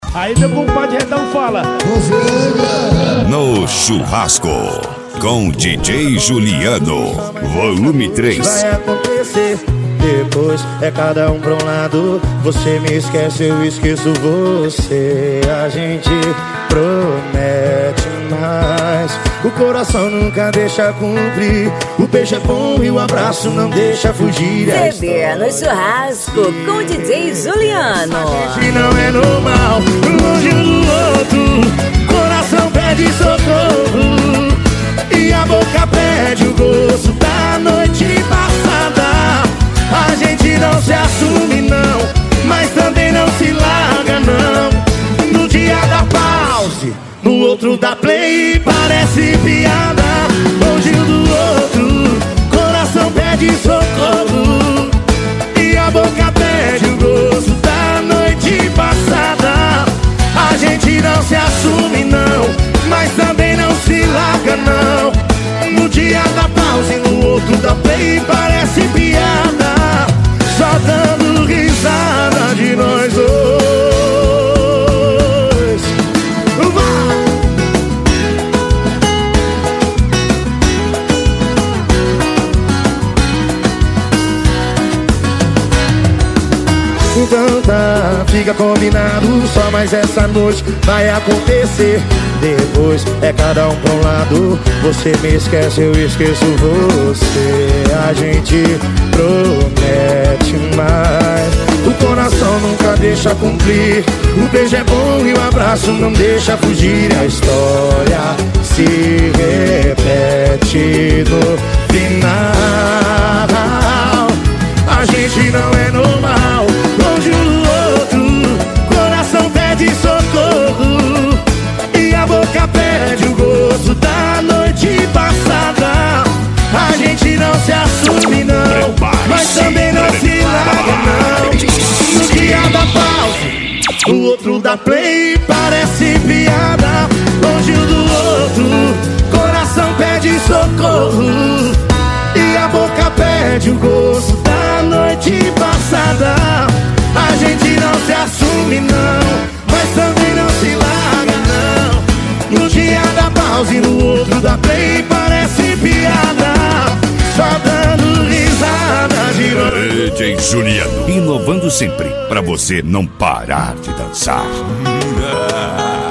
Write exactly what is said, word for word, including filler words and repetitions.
Aí meu compadre Redão fala: No Churrasco com D J Juliano, volume três. Vai acontecer depois, é cada um pra um lado. Você me esquece, eu esqueço você. A gente promete mais, o coração nunca deixa cumprir. O beijo é bom e o abraço não deixa fugir. C B no Churrasco com D J Juliano. A gente não é normal, longe um do outro. Coração pede socorro e a boca pede o gosto da noite passada. A gente não se assume não, mas também não se larga não. No dia da pause, no outro dá play, parece piada. Longe um do outro, coração pede socorro e a boca pede o gosto da noite passada. A gente não se assume não, mas também não se larga não. No dia da pausa e no outro da play, parece piada. Só dando risada de nós dois. Vai! Então tá, fica combinado, só mais essa noite vai acontecer. Depois é cada um pra um lado. Você me esquece, eu esqueço você. A gente promete mais, o coração nunca deixa cumprir. O beijo é bom e o abraço não deixa fugir. A história se repete no final. A gente não é normal, longe um do outro. Coração pede socorro e a boca pede o gosto da noite passada. A gente não se assume não, mas também não se larga não. No dia da pausa, o outro dá play, parece piada. Longe um do outro, coração pede socorro e a boca pede o gosto da noite passada. A gente não se assume não, mas também não se larga não. No dia da pausa e no outro da play, parece piada. Só dando risada de novo. D J Juliano, inovando sempre pra você não parar de dançar.